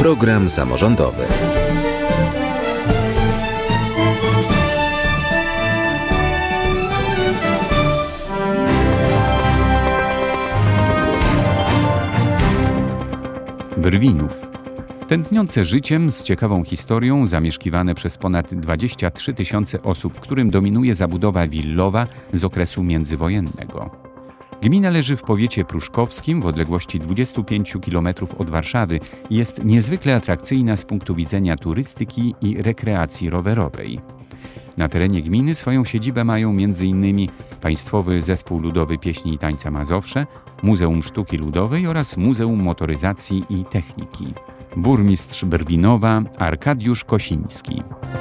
Program samorządowy. Brwinów. Tętniące życiem, z ciekawą historią, zamieszkiwane przez ponad 23 000 osób, w którym dominuje zabudowa willowa z okresu międzywojennego. Gmina leży w powiecie pruszkowskim w odległości 25 km od Warszawy i jest niezwykle atrakcyjna z punktu widzenia turystyki i rekreacji rowerowej. Na terenie gminy swoją siedzibę mają m.in. Państwowy Zespół Ludowy Pieśni i Tańca Mazowsze, Muzeum Sztuki Ludowej oraz Muzeum Motoryzacji i Techniki. Burmistrz Brwinowa Arkadiusz Kosiński.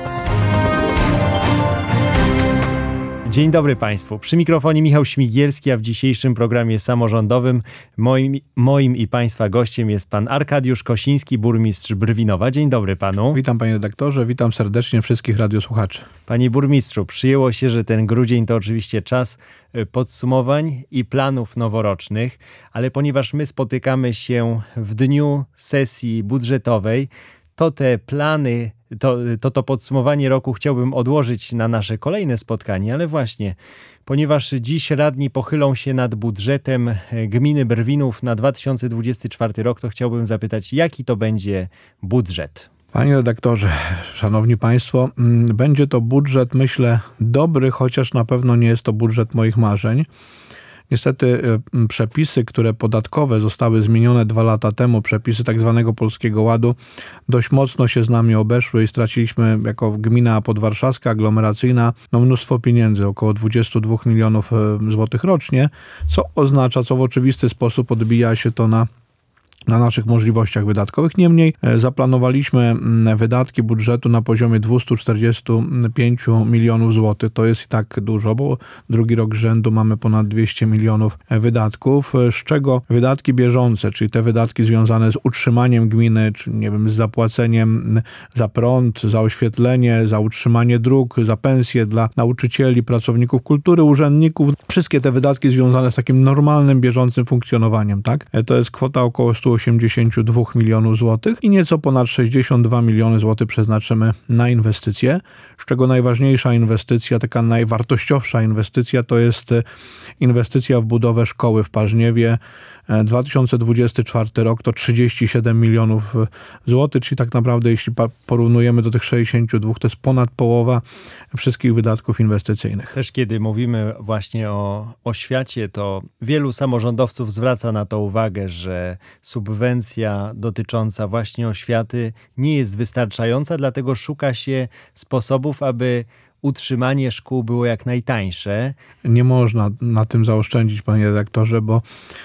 Dzień dobry Państwu. Przy mikrofonie Michał Śmigielski, a w dzisiejszym programie samorządowym moim i Państwa gościem jest pan Arkadiusz Kosiński, burmistrz Brwinowa. Dzień dobry panu. Witam panie redaktorze, witam serdecznie wszystkich radiosłuchaczy. Panie burmistrzu, przyjęło się, że ten grudzień to oczywiście czas podsumowań i planów noworocznych, ale ponieważ my spotykamy się w dniu sesji budżetowej, to te plany, to podsumowanie roku chciałbym odłożyć na nasze kolejne spotkanie, ale właśnie, ponieważ dziś radni pochylą się nad budżetem gminy Brwinów na 2024 rok, to chciałbym zapytać, jaki to będzie budżet? Panie redaktorze, szanowni państwo, będzie to budżet, myślę, dobry, chociaż na pewno nie jest to budżet moich marzeń. Niestety przepisy, które podatkowe zostały zmienione 2 lata temu, przepisy tak zwanego Polskiego Ładu, dość mocno się z nami obeszły i straciliśmy jako gmina podwarszawska, aglomeracyjna, mnóstwo pieniędzy, około 22 milionów złotych rocznie, co oznacza, co w oczywisty sposób odbija się to na naszych możliwościach wydatkowych. Niemniej zaplanowaliśmy wydatki budżetu na poziomie 245 milionów złotych. To jest i tak dużo, bo drugi rok z rzędu mamy ponad 200 milionów wydatków, z czego wydatki bieżące, czyli te wydatki związane z utrzymaniem gminy, czy nie wiem, z zapłaceniem za prąd, za oświetlenie, za utrzymanie dróg, za pensje dla nauczycieli, pracowników kultury, urzędników. Wszystkie te wydatki związane z takim normalnym, bieżącym funkcjonowaniem, tak? To jest kwota około 182 milionów złotych i nieco ponad 62 miliony złotych przeznaczymy na inwestycje, z czego najważniejsza inwestycja, taka najwartościowsza inwestycja to jest inwestycja w budowę szkoły w Parzniewie. 2024 rok to 37 milionów złotych, czyli tak naprawdę jeśli porównujemy do tych 62, to jest ponad połowa wszystkich wydatków inwestycyjnych. Też kiedy mówimy właśnie o oświacie, to wielu samorządowców zwraca na to uwagę, że subwencja dotycząca właśnie oświaty nie jest wystarczająca, dlatego szuka się sposobów, aby utrzymanie szkół było jak najtańsze. Nie można na tym zaoszczędzić, panie redaktorze, bo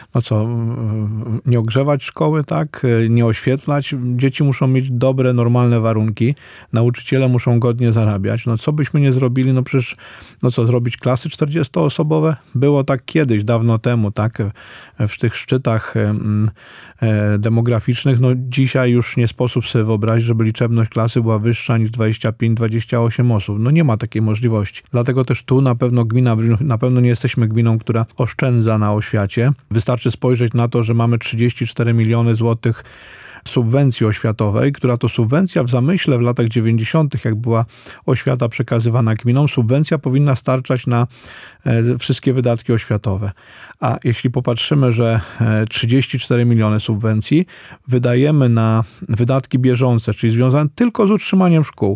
nie ogrzewać szkoły, tak, nie oświetlać. Dzieci muszą mieć dobre, normalne warunki. Nauczyciele muszą godnie zarabiać. Co byśmy nie zrobili? Przecież, zrobić klasy 40-osobowe? Było tak kiedyś, dawno temu, tak, w tych szczytach demograficznych. Dzisiaj już nie sposób sobie wyobrazić, żeby liczebność klasy była wyższa niż 25-28 osób. Nie ma takiej możliwości. Dlatego też tu na pewno nie jesteśmy gminą, która oszczędza na oświacie. Wystarczy spojrzeć na to, że mamy 34 miliony złotych subwencji oświatowej, która to subwencja w zamyśle w latach 90., jak była oświata przekazywana gminom, subwencja powinna starczać na wszystkie wydatki oświatowe. A jeśli popatrzymy, że 34 miliony subwencji wydajemy na wydatki bieżące, czyli związane tylko z utrzymaniem szkół,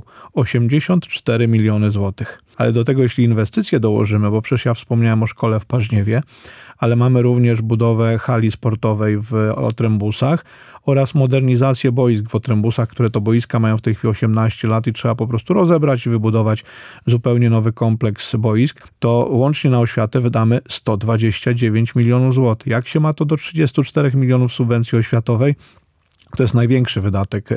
84 miliony złotych. Ale do tego, jeśli inwestycje dołożymy, bo przecież ja wspomniałem o szkole w Parzniewie, ale mamy również budowę hali sportowej w Otrębusach oraz modernizację boisk w Otrębusach, które to boiska mają w tej chwili 18 lat i trzeba po prostu rozebrać i wybudować zupełnie nowy kompleks boisk, to łącznie na oświatę wydamy 129 milionów złotych. Jak się ma to do 34 milionów subwencji oświatowej? To jest największy wydatek.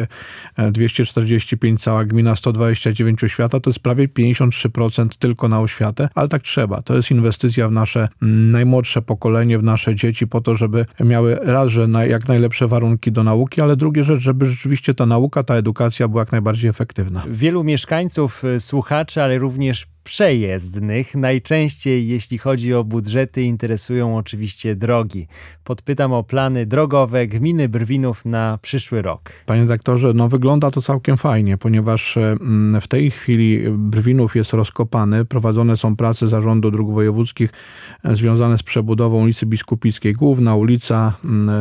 245 cała gmina, 129 oświata, to jest prawie 53% tylko na oświatę, ale tak trzeba. To jest inwestycja w nasze najmłodsze pokolenie, w nasze dzieci po to, żeby miały raz, że jak najlepsze warunki do nauki, ale drugie rzecz, żeby rzeczywiście ta nauka, ta edukacja była jak najbardziej efektywna. Wielu mieszkańców, słuchaczy, ale również przejezdnych. Najczęściej, jeśli chodzi o budżety, interesują oczywiście drogi. Podpytam o plany drogowe gminy Brwinów na przyszły rok. Panie redaktorze, wygląda to całkiem fajnie, ponieważ w tej chwili Brwinów jest rozkopany. Prowadzone są prace Zarządu Dróg Wojewódzkich związane z przebudową ulicy Biskupickiej. Główna ulica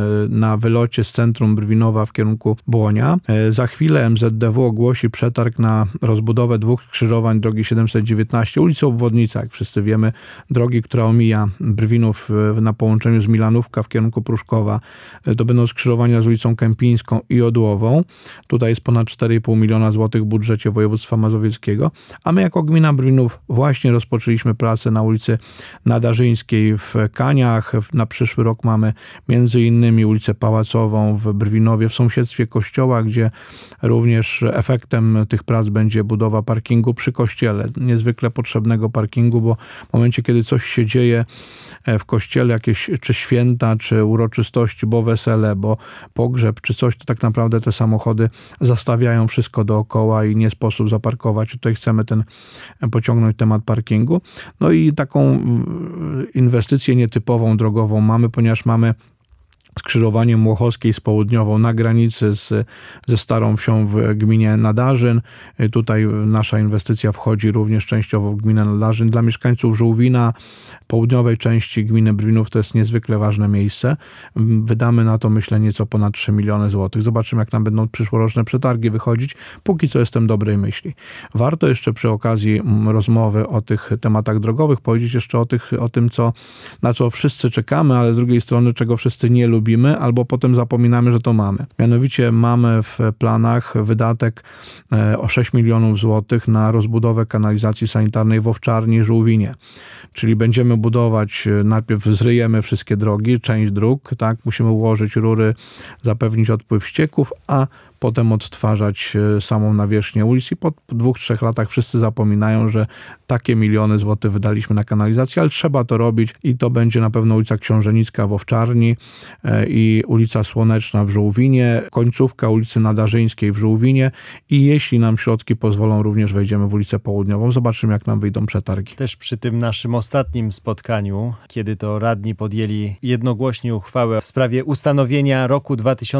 na wylocie z centrum Brwinowa w kierunku Błonia. Za chwilę MZDW ogłosi przetarg na rozbudowę 2 skrzyżowań drogi 719, ulicy Obwodnica, jak wszyscy wiemy, drogi, która omija Brwinów na połączeniu z Milanówka w kierunku Pruszkowa. To będą skrzyżowania z ulicą Kępińską i Odłową. Tutaj jest ponad 4,5 miliona złotych w budżecie województwa mazowieckiego, a my jako gmina Brwinów właśnie rozpoczęliśmy pracę na ulicy Nadarzyńskiej w Kaniach. Na przyszły rok mamy między innymi ulicę Pałacową w Brwinowie w sąsiedztwie kościoła, gdzie również efektem tych prac będzie budowa parkingu przy kościele. Niezwykle potrzebnego parkingu, bo w momencie, kiedy coś się dzieje w kościele, jakieś czy święta, czy uroczystości, bo wesele, bo pogrzeb, czy coś, to tak naprawdę te samochody zastawiają wszystko dookoła i nie sposób zaparkować. Tutaj chcemy pociągnąć temat parkingu. I taką inwestycję nietypową drogową mamy, ponieważ mamy skrzyżowanie Młochowskiej z Południową na granicy ze Starą Wsią w gminie Nadarzyn. Tutaj nasza inwestycja wchodzi również częściowo w gminę Nadarzyn. Dla mieszkańców Żółwina, południowej części gminy Brwinów, to jest niezwykle ważne miejsce. Wydamy na to, myślę, nieco ponad 3 miliony złotych. Zobaczymy, jak nam będą przyszłoroczne przetargi wychodzić. Póki co jestem dobrej myśli. Warto jeszcze przy okazji rozmowy o tych tematach drogowych powiedzieć jeszcze o tym, na co wszyscy czekamy, ale z drugiej strony, czego wszyscy nie lubimy, albo potem zapominamy, że to mamy. Mianowicie mamy w planach wydatek o 6 milionów złotych na rozbudowę kanalizacji sanitarnej w Owczarni Żółwinie. Czyli będziemy budować, najpierw zryjemy wszystkie drogi, część dróg, tak, musimy ułożyć rury, zapewnić odpływ ścieków, a potem odtwarzać samą nawierzchnię ulic i po 2-3 latach wszyscy zapominają, że takie miliony złotych wydaliśmy na kanalizację, ale trzeba to robić i to będzie na pewno ulica Książenicka w Owczarni i ulica Słoneczna w Żółwinie, końcówka ulicy Nadarzyńskiej w Żółwinie i jeśli nam środki pozwolą, również wejdziemy w ulicę Południową. Zobaczymy, jak nam wyjdą przetargi. Też przy tym naszym ostatnim spotkaniu, kiedy to radni podjęli jednogłośnie uchwałę w sprawie ustanowienia roku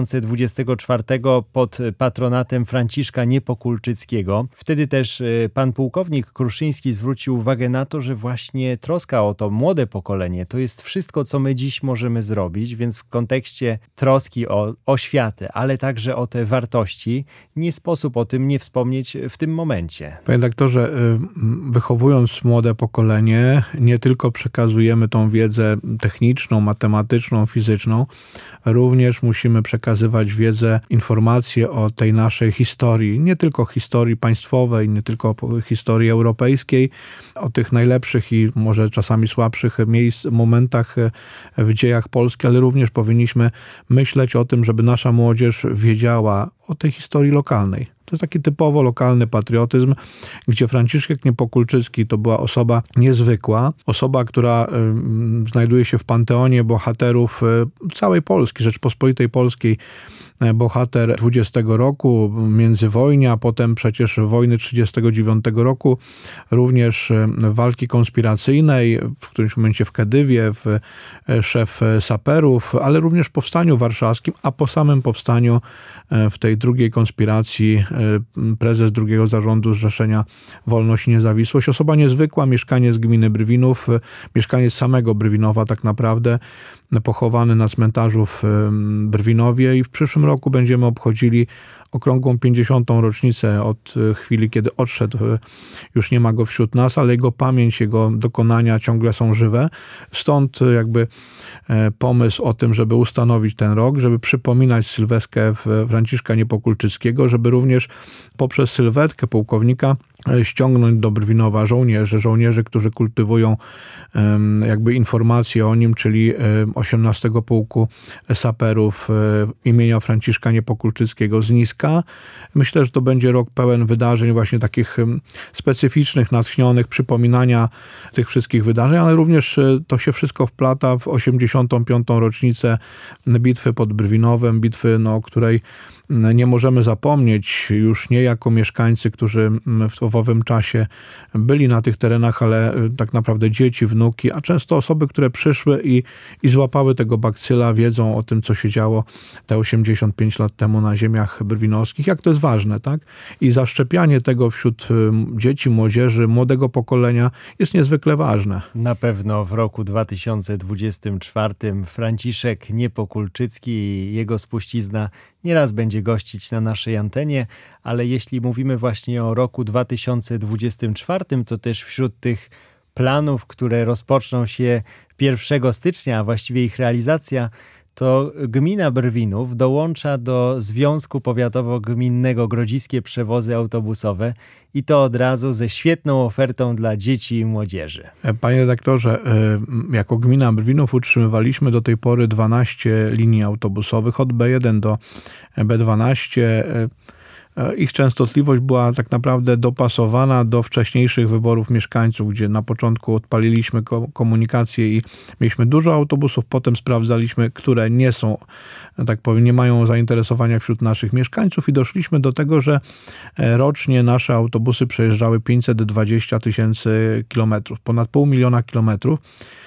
2024 pod patronatem Franciszka Niepokulczyckiego. Wtedy też pan pułkownik Kruszyński zwrócił uwagę na to, że właśnie troska o to młode pokolenie to jest wszystko, co my dziś możemy zrobić, więc w kontekście troski o oświatę, ale także o te wartości, nie sposób o tym nie wspomnieć w tym momencie. Panie redaktorze, wychowując młode pokolenie, nie tylko przekazujemy tą wiedzę techniczną, matematyczną, fizyczną, również musimy przekazywać wiedzę, informacje o tej naszej historii, nie tylko historii państwowej, nie tylko historii europejskiej, o tych najlepszych i może czasami słabszych momentach w dziejach Polski, ale również powinniśmy myśleć o tym, żeby nasza młodzież wiedziała o tej historii lokalnej. To jest taki typowo lokalny patriotyzm, gdzie Franciszek Niepokulczycki to była osoba niezwykła, osoba, która znajduje się w panteonie bohaterów całej Polski, Rzeczpospolitej Polskiej, bohater 20 roku, międzywojnia, potem przecież wojny 39 roku, również walki konspiracyjnej, w którymś momencie w Kedywie, szef saperów, ale również w Powstaniu Warszawskim, a po samym powstaniu w tej drugiej konspiracji prezes drugiego zarządu Zrzeszenia Wolność i Niezawisłość. Osoba niezwykła, mieszkaniec gminy Brwinów, mieszkaniec samego Brwinowa tak naprawdę, pochowany na cmentarzu w Brwinowie i w przyszłym roku będziemy obchodzili okrągłą 50. rocznicę od chwili, kiedy odszedł. Już nie ma go wśród nas, ale jego pamięć, jego dokonania ciągle są żywe. Stąd jakby pomysł o tym, żeby ustanowić ten rok, żeby przypominać sylwetkę Franciszka Niepokulczyckiego, żeby również poprzez sylwetkę pułkownika ściągnąć do Brwinowa żołnierzy, którzy kultywują jakby informacje o nim, czyli 18 Pułku Saperów imienia Franciszka Niepokulczyckiego z Niska. Myślę, że to będzie rok pełen wydarzeń właśnie takich specyficznych, natchnionych, przypominania tych wszystkich wydarzeń, ale również to się wszystko wplata w 85. rocznicę bitwy pod Brwinowem, bitwy, której nie możemy zapomnieć, już nie jako mieszkańcy, którzy w owym czasie byli na tych terenach, ale tak naprawdę dzieci, wnuki, a często osoby, które przyszły i złapały tego bakcyla, wiedzą o tym, co się działo te 85 lat temu na ziemiach brwinowskich, jak to jest ważne, tak? I zaszczepianie tego wśród dzieci, młodzieży, młodego pokolenia jest niezwykle ważne. Na pewno w roku 2024 Franciszek Niepokulczycki i jego spuścizna nieraz będzie gościć na naszej antenie, ale jeśli mówimy właśnie o roku 2024, to też wśród tych planów, które rozpoczną się 1 stycznia, a właściwie ich realizacja, to gmina Brwinów dołącza do Związku Powiatowo-Gminnego Grodziskie Przewozy Autobusowe i to od razu ze świetną ofertą dla dzieci i młodzieży. Panie redaktorze, jako gmina Brwinów utrzymywaliśmy do tej pory 12 linii autobusowych od B1 do B12. Ich częstotliwość była tak naprawdę dopasowana do wcześniejszych wyborów mieszkańców, gdzie na początku odpaliliśmy komunikację i mieliśmy dużo autobusów, potem sprawdzaliśmy, które nie są, tak powiem, nie mają zainteresowania wśród naszych mieszkańców i doszliśmy do tego, że rocznie nasze autobusy przejeżdżały 520 000 kilometrów, ponad 500 000 kilometrów.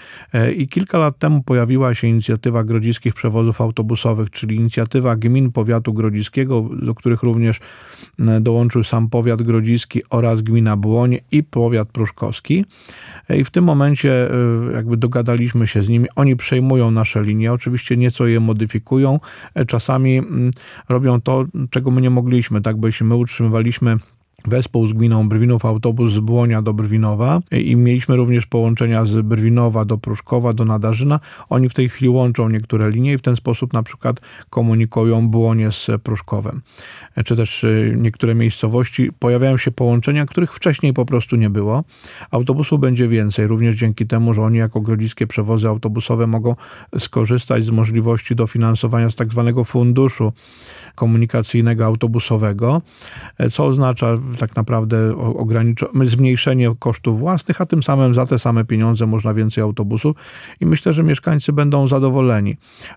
I kilka lat temu pojawiła się inicjatywa Grodziskich Przewozów Autobusowych, czyli inicjatywa gmin powiatu grodziskiego, do których również dołączył sam powiat grodziski oraz gmina Błoń i powiat pruszkowski. I w tym momencie jakby dogadaliśmy się z nimi. Oni przejmują nasze linie, oczywiście nieco je modyfikują. Czasami robią to, czego my nie mogliśmy, tak, bo jeśli my utrzymywaliśmy wespół z gminą Brwinów autobus z Błonia do Brwinowa i mieliśmy również połączenia z Brwinowa do Pruszkowa, do Nadarzyna. Oni w tej chwili łączą niektóre linie i w ten sposób na przykład komunikują Błonie z Pruszkowem. Czy też niektóre miejscowości pojawiają się połączenia, których wcześniej po prostu nie było. Autobusów będzie więcej, również dzięki temu, że oni jako grodziskie przewozy autobusowe mogą skorzystać z możliwości dofinansowania z tak zwanego funduszu komunikacyjnego autobusowego, co oznacza tak naprawdę zmniejszenie kosztów własnych, a tym samym za te same pieniądze można więcej autobusów i myślę, że mieszkańcy będą zadowoleni.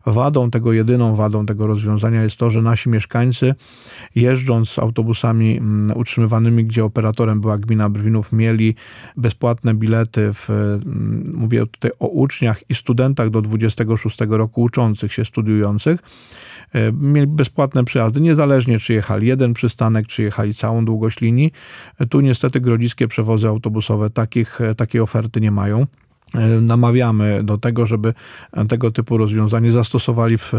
Jedyną wadą tego rozwiązania jest to, że nasi mieszkańcy jeżdżąc autobusami utrzymywanymi, gdzie operatorem była gmina Brwinów, mieli bezpłatne bilety, mówię tutaj o uczniach i studentach do 26 roku uczących się, studiujących, mieli bezpłatne przejazdy, niezależnie czy jechali jeden przystanek, czy jechali całą długość linii. Tu niestety grodziskie przewozy autobusowe takiej oferty nie mają. Namawiamy do tego, żeby tego typu rozwiązanie zastosowali w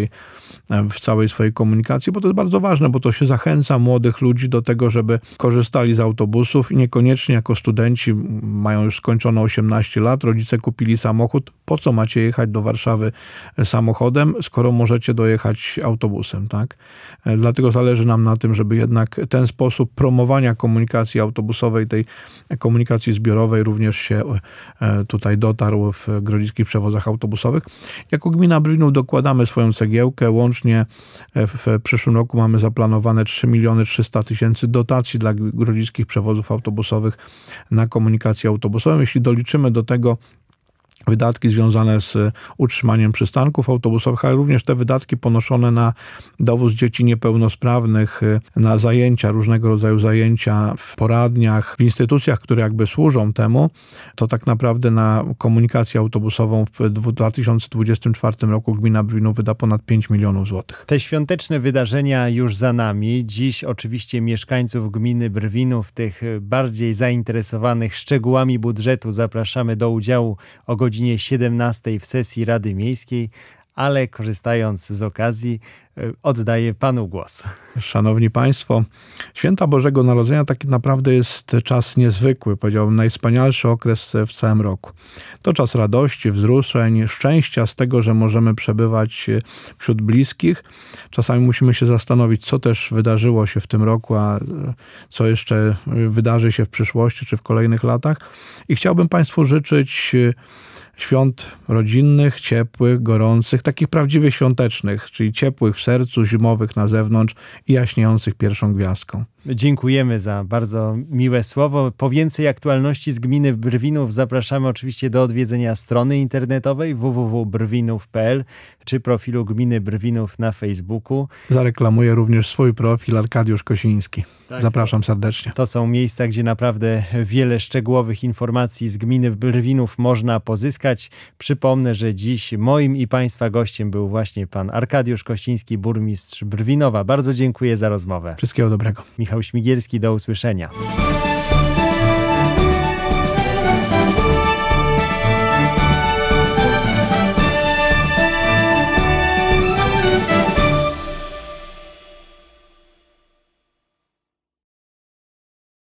całej swojej komunikacji, bo to jest bardzo ważne, bo to się zachęca młodych ludzi do tego, żeby korzystali z autobusów i niekoniecznie jako studenci mają już skończone 18 lat, rodzice kupili samochód, po co macie jechać do Warszawy samochodem, skoro możecie dojechać autobusem, tak? Dlatego zależy nam na tym, żeby jednak ten sposób promowania komunikacji autobusowej, tej komunikacji zbiorowej również się tutaj dotarł w grodziskich przewozach autobusowych. Jako gmina Brwinów dokładamy swoją cegiełkę. Łącznie w przyszłym roku mamy zaplanowane 3 300 000 dotacji dla grodziskich przewozów autobusowych na komunikację autobusową. Jeśli doliczymy do tego wydatki związane z utrzymaniem przystanków autobusowych, ale również te wydatki ponoszone na dowóz dzieci niepełnosprawnych, na zajęcia, różnego rodzaju zajęcia w poradniach, w instytucjach, które jakby służą temu, to tak naprawdę na komunikację autobusową w 2024 roku gmina Brwinów wyda ponad 5 milionów złotych. Te świąteczne wydarzenia już za nami. Dziś oczywiście mieszkańców gminy Brwinów, tych bardziej zainteresowanych szczegółami budżetu, zapraszamy do udziału o godzinie 17 w sesji Rady Miejskiej, ale korzystając z okazji, oddaję panu głos. Szanowni Państwo, Święta Bożego Narodzenia tak naprawdę jest czas niezwykły, powiedziałbym najwspanialszy okres w całym roku. To czas radości, wzruszeń, szczęścia z tego, że możemy przebywać wśród bliskich. Czasami musimy się zastanowić, co też wydarzyło się w tym roku, a co jeszcze wydarzy się w przyszłości czy w kolejnych latach. I chciałbym Państwu życzyć świąt rodzinnych, ciepłych, gorących, takich prawdziwie świątecznych, czyli ciepłych w sercu, zimowych na zewnątrz i jaśniejących pierwszą gwiazdką. Dziękujemy za bardzo miłe słowo. Po więcej aktualności z gminy Brwinów zapraszamy oczywiście do odwiedzenia strony internetowej www.brwinów.pl czy profilu gminy Brwinów na Facebooku. Zareklamuję również swój profil Arkadiusz Kosiński. Tak, zapraszam serdecznie. To są miejsca, gdzie naprawdę wiele szczegółowych informacji z gminy Brwinów można pozyskać. Przypomnę, że dziś moim i Państwa gościem był właśnie pan Arkadiusz Kosiński, burmistrz Brwinowa. Bardzo dziękuję za rozmowę. Wszystkiego dobrego. Michał Śmigielski, do usłyszenia.